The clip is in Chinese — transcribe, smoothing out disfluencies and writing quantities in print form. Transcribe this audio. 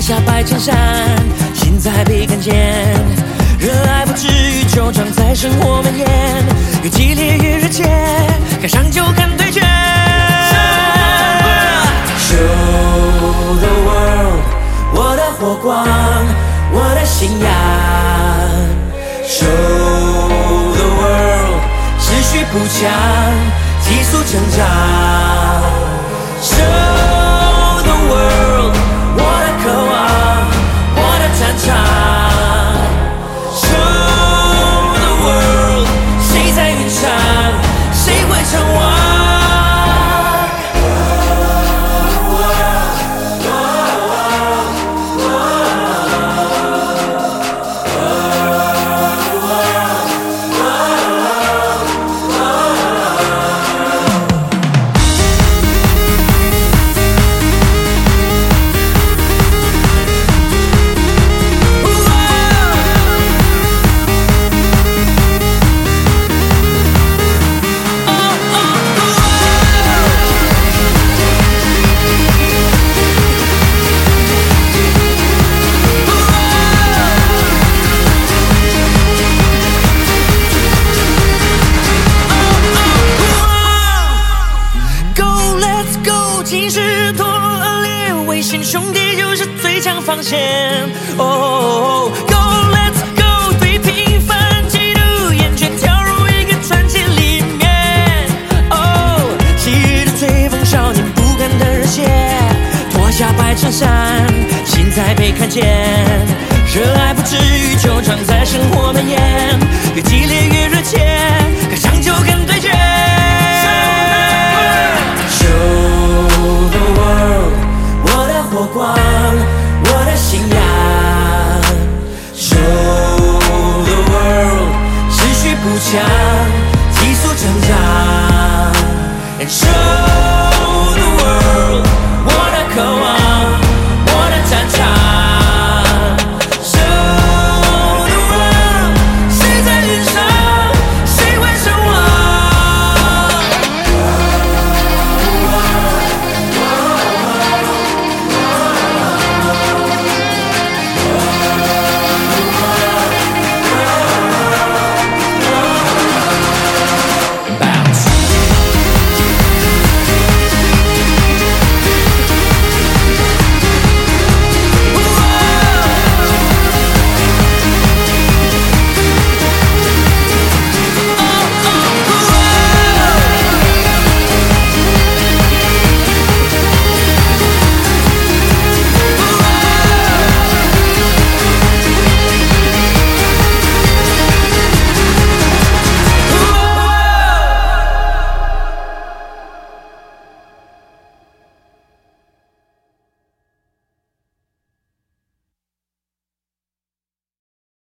下白衬衫，心在被看见。热爱不至于就常在生活蔓延，越激烈越热切，敢上就敢对决。Show the world， 我的火光，我的信仰。Show the world， 持续补强，急速成长。Show the world， 我的渴望，我的战场。Show the world， 谁在云上，谁会称王？情势多恶劣，危险兄弟就是最强防线。Oh go let's go， 对平凡嫉妒厌倦，跳入一个传奇里面。Oh， 昔日的追风少年，不甘的热血，脱下白衬衫，心在被看见。热爱不至于就常在生活蔓延，越激烈越热切，敢上就敢对决。火光，